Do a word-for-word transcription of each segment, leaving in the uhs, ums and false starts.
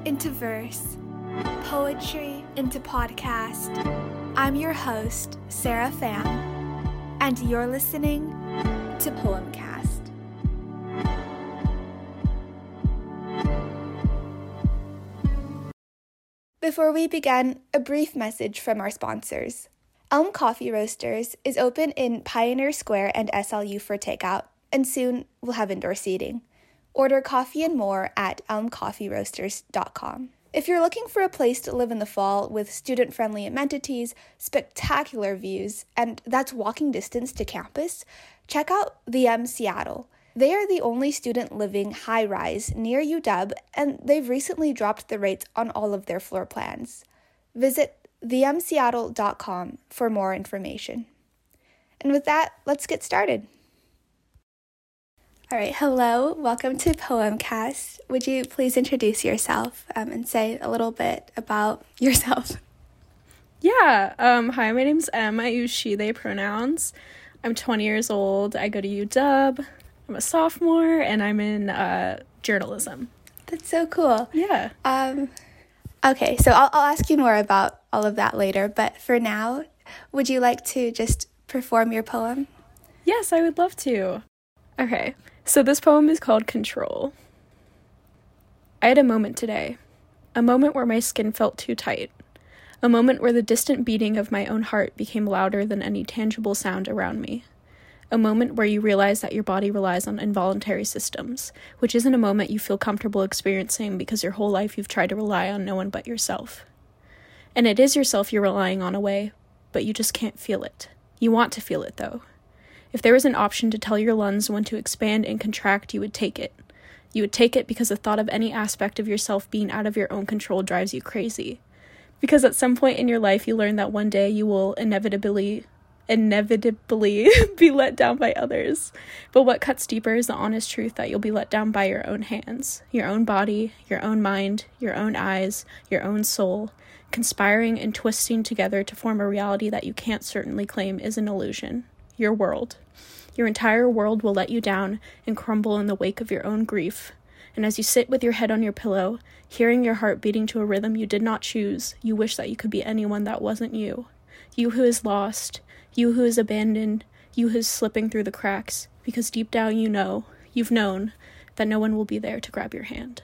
into verse, poetry into podcast. I'm your host, Sarah Pham, and you're listening to Poemcast. Before we begin, a brief message from our sponsors. Elm Coffee Roasters is open in Pioneer Square and S L U for takeout, and soon we'll have indoor seating. Order coffee and more at elm coffee roasters dot com. If you're looking for a place to live in the fall with student-friendly amenities, spectacular views, and that's walking distance to campus, check out The M Seattle. They are the only student living high-rise near U W, and they've recently dropped the rates on all of their floor plans. Visit the m seattle dot com for more information. And with that, let's get started. All right, hello, welcome to Poemcast. Would you please introduce yourself um, and say a little bit about yourself? Yeah, um, hi, my name's Em. I use she, they pronouns. I'm twenty years old. I go to U W. I'm a sophomore, and I'm in uh, journalism. That's so cool. Yeah. Um. Okay, so I'll, I'll ask you more about all of that later, but for now, would you like to just perform your poem? Yes, I would love to. Okay, so this poem is called Control. I had a moment today, a moment where my skin felt too tight, a moment where the distant beating of my own heart became louder than any tangible sound around me, a moment where you realize that your body relies on involuntary systems, which isn't a moment you feel comfortable experiencing because your whole life you've tried to rely on no one but yourself. And it is yourself you're relying on a way, but you just can't feel it. You want to feel it, though. If there was an option to tell your lungs when to expand and contract, you would take it. You would take it because the thought of any aspect of yourself being out of your own control drives you crazy. Because at some point in your life, you learn that one day you will inevitably, inevitably be let down by others. But what cuts deeper is the honest truth that you'll be let down by your own hands, your own body, your own mind, your own eyes, your own soul, conspiring and twisting together to form a reality that you can't certainly claim is an illusion. Your world. Your entire world will let you down and crumble in the wake of your own grief. And as you sit with your head on your pillow, hearing your heart beating to a rhythm you did not choose, you wish that you could be anyone that wasn't you. You who is lost, you who is abandoned, you who is slipping through the cracks, because deep down you know, you've known, that no one will be there to grab your hand.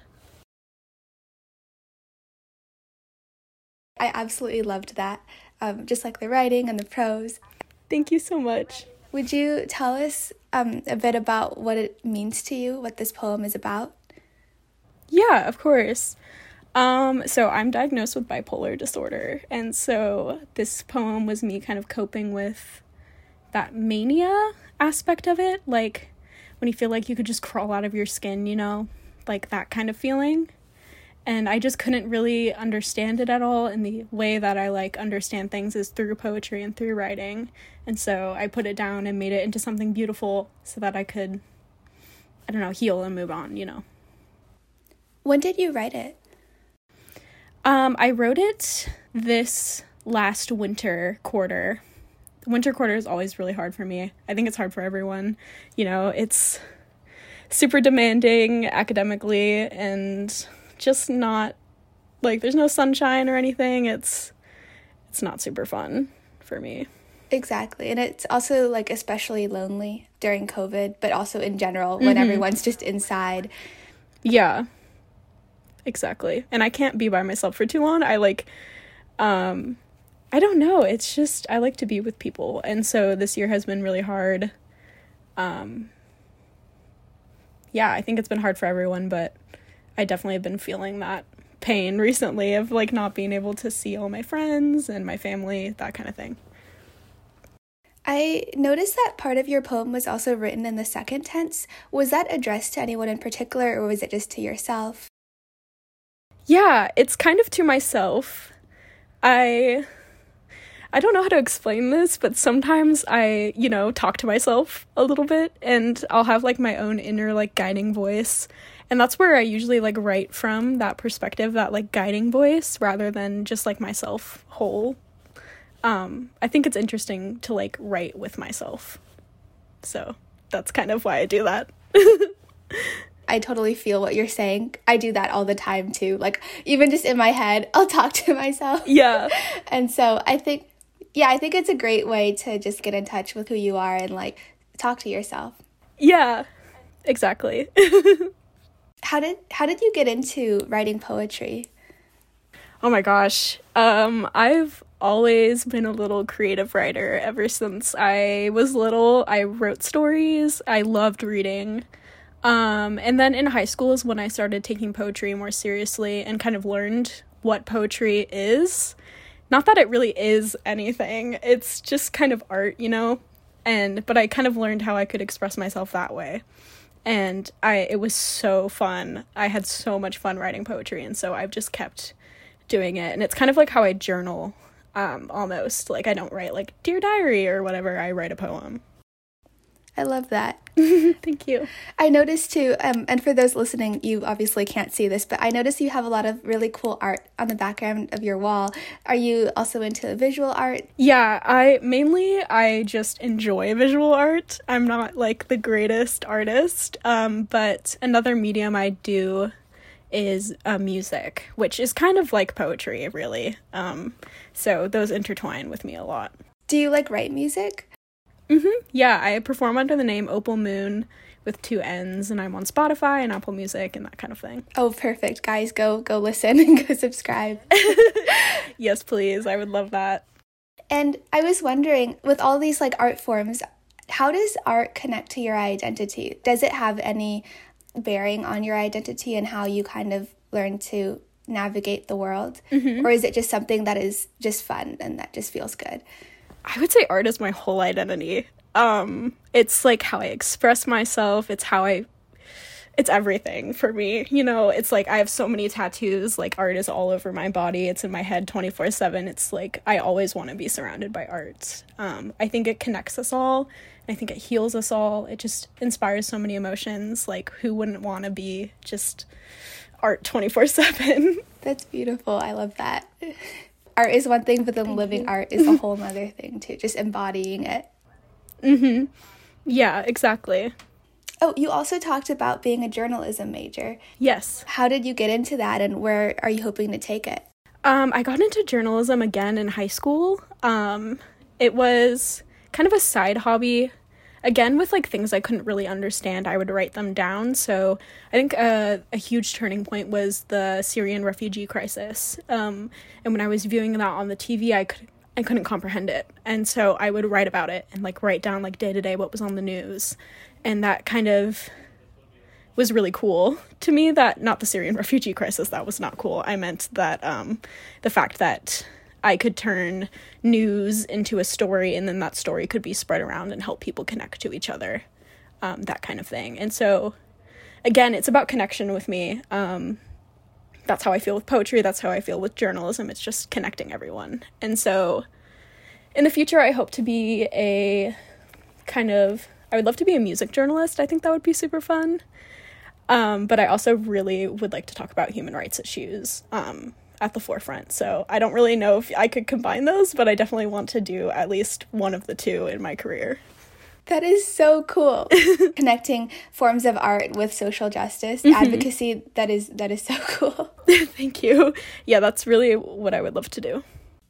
I absolutely loved that, um, just like the writing and the prose. Thank you so much. Would you tell us um, a bit about what it means to you, what this poem is about? Yeah, of course. Um, so I'm diagnosed with bipolar disorder, and so this poem was me kind of coping with that mania aspect of it, like when you feel like you could just crawl out of your skin, you know, like that kind of feeling. And I just couldn't really understand it at all, and the way that I, like, understand things is through poetry and through writing. And so I put it down and made it into something beautiful so that I could, I don't know, heal and move on, you know. When did you write it? Um, I wrote it this last winter quarter. Winter quarter is always really hard for me. I think it's hard for everyone. You know, it's super demanding academically and just not, like, there's no sunshine or anything. It's it's not super fun for me. Exactly. And it's also, like, especially lonely during COVID, but also in general when mm-hmm. everyone's just inside. Yeah, exactly. And I can't be by myself for too long. I like um I don't know, it's just I like to be with people, and so this year has been really hard. Um yeah, I think it's been hard for everyone, but I definitely have been feeling that pain recently of, like, not being able to see all my friends and my family, that kind of thing. I noticed that part of your poem was also written in the second tense. Was that addressed to anyone in particular, or was it just to yourself? Yeah, it's kind of to myself. I... I don't know how to explain this, but sometimes I, you know, talk to myself a little bit, and I'll have, like, my own inner, like, guiding voice. And that's where I usually, like, write from, that perspective, that, like, guiding voice, rather than just, like, myself whole. Um, I think it's interesting to, like, write with myself. So that's kind of why I do that. I I totally feel what you're saying. I do that all the time too. Like, even just in my head, I'll talk to myself. Yeah. And so I think, yeah, I think it's a great way to just get in touch with who you are and like talk to yourself. Yeah, exactly. How did how did you get into writing poetry? Oh my gosh. Um, I've always been a little creative writer ever since I was little. I wrote stories. I loved reading. Um, and then in high school is when I started taking poetry more seriously and kind of learned what poetry is. Not that it really is anything. It's just kind of art, you know? And but I kind of learned how I could express myself that way. And I it was so fun. I had so much fun writing poetry, and so I've just kept doing it. And it's kind of like how I journal, um, almost. Like, I don't write, like, Dear Diary or whatever. I write a poem. I love that. Thank you. I noticed, too, um, and for those listening, you obviously can't see this, but I noticed you have a lot of really cool art on the background of your wall. Are you also into visual art? Yeah, I mainly, I just enjoy visual art. I'm not, like, the greatest artist, um, but another medium I do is uh, music, which is kind of like poetry, really. Um, so those intertwine with me a lot. Do you, like, write music? Mm-hmm. Yeah, I perform under the name Opal Moon with two N's, and I'm on Spotify and Apple Music and that kind of thing. Oh, perfect. Guys, go go listen and go subscribe. Yes, please. I would love that. And I was wondering, with all these, like, art forms, how does art connect to your identity? Does it have any bearing on your identity and how you kind of learn to navigate the world? Mm-hmm. Or is it just something that is just fun and that just feels good? I would say art is my whole identity. Um, it's like how I express myself. It's how I, it's everything for me. You know, it's like I have so many tattoos. Like, art is all over my body. It's in my head twenty-four seven. It's like I always want to be surrounded by art. Um, I think it connects us all. I think it heals us all. It just inspires so many emotions. Like, who wouldn't want to be just art twenty-four seven? That's beautiful. I love that. Art is one thing, but then Thank living you. Art is a whole other thing, too. Just embodying it. Mm-hmm. Yeah, exactly. Oh, you also talked about being a journalism major. Yes. How did you get into that, and where are you hoping to take it? Um, I got into journalism again in high school. Um, it was kind of a side hobby. Again, with, like, things I couldn't really understand, I would write them down. So I think uh, a huge turning point was the Syrian refugee crisis. Um, and when I was viewing that on the T V, I could I couldn't comprehend it. And so I would write about it and, like, write down, like, day to day what was on the news. And that kind of was really cool to me. That, not the Syrian refugee crisis, that was not cool. I meant that um, the fact that I could turn news into a story, and then that story could be spread around and help people connect to each other, um, that kind of thing. And so, again, it's about connection with me. Um, that's how I feel with poetry. That's how I feel with journalism. It's just connecting everyone. And so, in the future, I hope to be a kind of, I would love to be a music journalist. I think that would be super fun. Um, but I also really would like to talk about human rights issues, um, at the forefront. So I don't really know if I could combine those, but I definitely want to do at least one of the two in my career. That is so cool. Connecting forms of art with social justice, mm-hmm. advocacy, that is that is so cool. Thank you. Yeah, that's really what I would love to do.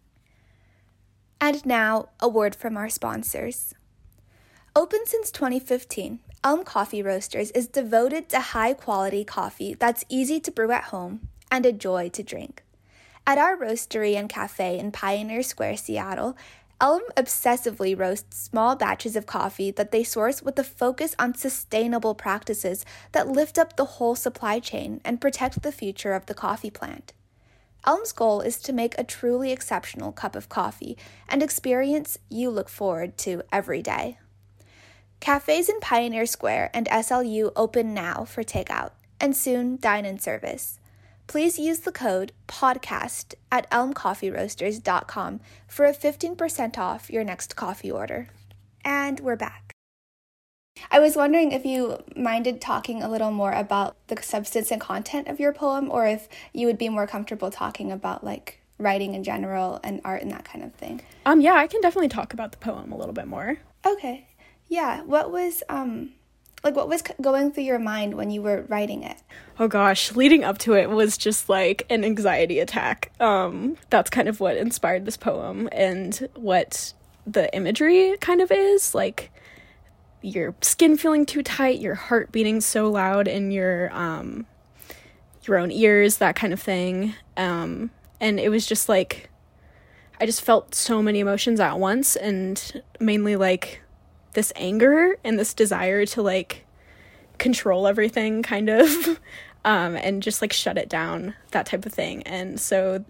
And now, a word from our sponsors. Open since twenty fifteen, Elm Coffee Roasters is devoted to high-quality coffee that's easy to brew at home and a joy to drink. At our roastery and cafe in Pioneer Square, Seattle, Elm obsessively roasts small batches of coffee that they source with a focus on sustainable practices that lift up the whole supply chain and protect the future of the coffee plant. Elm's goal is to make a truly exceptional cup of coffee, an experience you look forward to every day. Cafes in Pioneer Square and S L U open now for takeout, and soon dine-in service. Please use the code PODCAST at elm coffee roasters dot com for a fifteen percent off your next coffee order. And we're back. I was wondering if you minded talking a little more about the substance and content of your poem, or if you would be more comfortable talking about, like, writing in general and art and that kind of thing. Um, yeah, I can definitely talk about the poem a little bit more. Okay. Yeah. What was, um, Like, what was c- going through your mind when you were writing it? Oh gosh, leading up to it was just like an anxiety attack. Um, that's kind of what inspired this poem and what the imagery kind of is. Like, your skin feeling too tight, your heart beating so loud in your, um, your own ears, that kind of thing. Um, and it was just like, I just felt so many emotions at once, and mainly like this anger and this desire to like control everything kind of, um, and just like shut it down, that type of thing. And so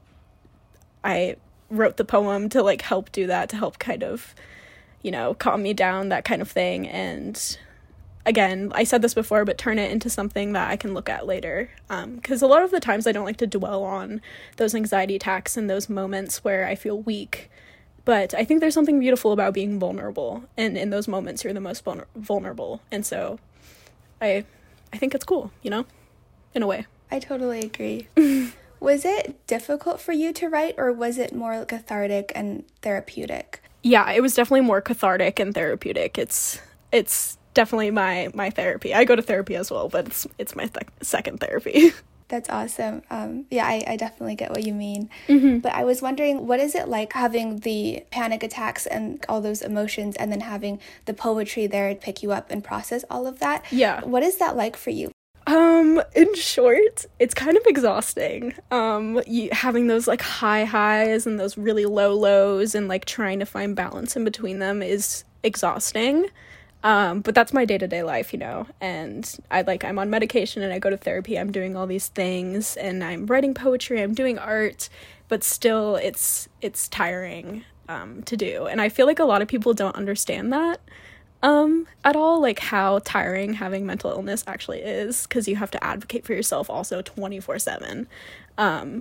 I wrote the poem to like help do that, to help kind of, you know, calm me down, that kind of thing. And again, I said this before, but turn it into something that I can look at later. Um, because a lot of the times I don't like to dwell on those anxiety attacks and those moments where I feel weak. But I think there's something beautiful about being vulnerable. And in those moments, you're the most vulner- vulnerable. And so I, I think it's cool, you know, in a way. I totally agree. Was it difficult for you to write, or was it more cathartic and therapeutic? Yeah, it was definitely more cathartic and therapeutic. It's, it's, definitely my my therapy. I go to therapy as well, but it's it's my th- second therapy. That's awesome. Um, yeah, I, I definitely get what you mean. Mm-hmm. But I was wondering, what is it like having the panic attacks and all those emotions, and then having the poetry there to pick you up and process all of that? Yeah. What is that like for you? Um, in short, it's kind of exhausting. Um, you, having those like high highs and those really low lows, and like trying to find balance in between them is exhausting. Um, but that's my day-to-day life, you know, and I like, I'm on medication and I go to therapy, I'm doing all these things, and I'm writing poetry, I'm doing art, but still it's, it's tiring, um, to do. And I feel like a lot of people don't understand that, um, at all, like how tiring having mental illness actually is, because you have to advocate for yourself also twenty-four seven. Um,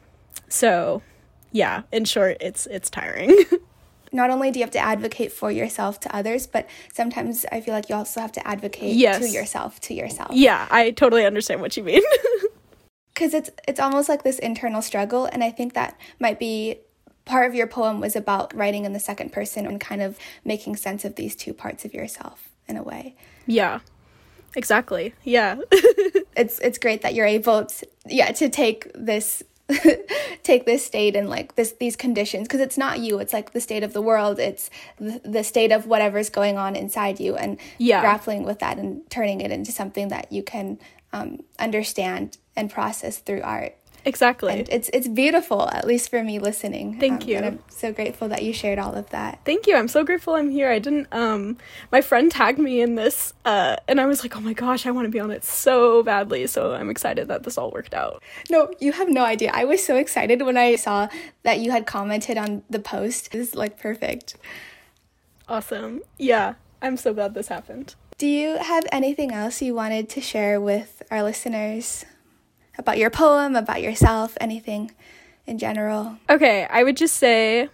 so yeah, in short, it's, it's tiring. Not only do you have to advocate for yourself to others, but sometimes I feel like you also have to advocate yes. to yourself, to yourself. Yeah, I totally understand what you mean. Because it's it's almost like this internal struggle, and I think that might be part of your poem was about writing in the second person and kind of making sense of these two parts of yourself in a way. Yeah, exactly. Yeah. it's it's great that you're able to, yeah, to take this take this state and like this these conditions, because it's not you, it's like the state of the world, it's the, the state of whatever's going on inside you, and yeah. grappling with that and turning it into something that you can um, understand and process through art. Exactly. And it's it's beautiful, at least for me listening. Thank um, you. And I'm so grateful that you shared all of that. Thank you. I'm so grateful I'm here. I didn't, um, my friend tagged me in this, uh, and I was like, oh my gosh, I want to be on it so badly. So I'm excited that this all worked out. No, you have no idea. I was so excited when I saw that you had commented on the post. It was like perfect. Awesome. Yeah. I'm so glad this happened. Do you have anything else you wanted to share with our listeners? About your poem, about yourself, anything in general? Okay, I would just say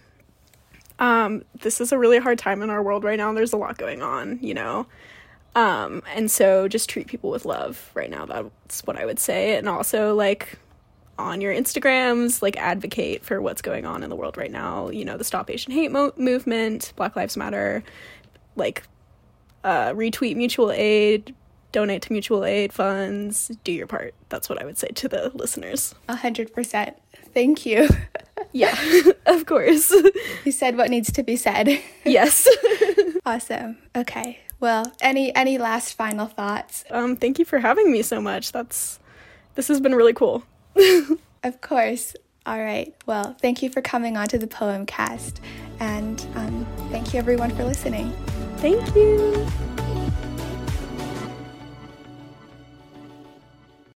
um, this is a really hard time in our world right now. There's a lot going on, you know? Um, and so just treat people with love right now. That's what I would say. And also, like, on your Instagrams, like, advocate for what's going on in the world right now. You know, the Stop Asian Hate mo- movement, Black Lives Matter, like, uh, retweet mutual aid, donate to mutual aid funds, do your part. That's what I would say to the listeners. A hundred percent. Thank you. Yeah, of course. You said what needs to be said. Yes. Awesome. Okay. Well, any any last final thoughts? Um, thank you for having me so much. That's, this has been really cool. Of course. All right. Well, thank you for coming on to the Poemcast, and um, thank you everyone for listening. Thank you.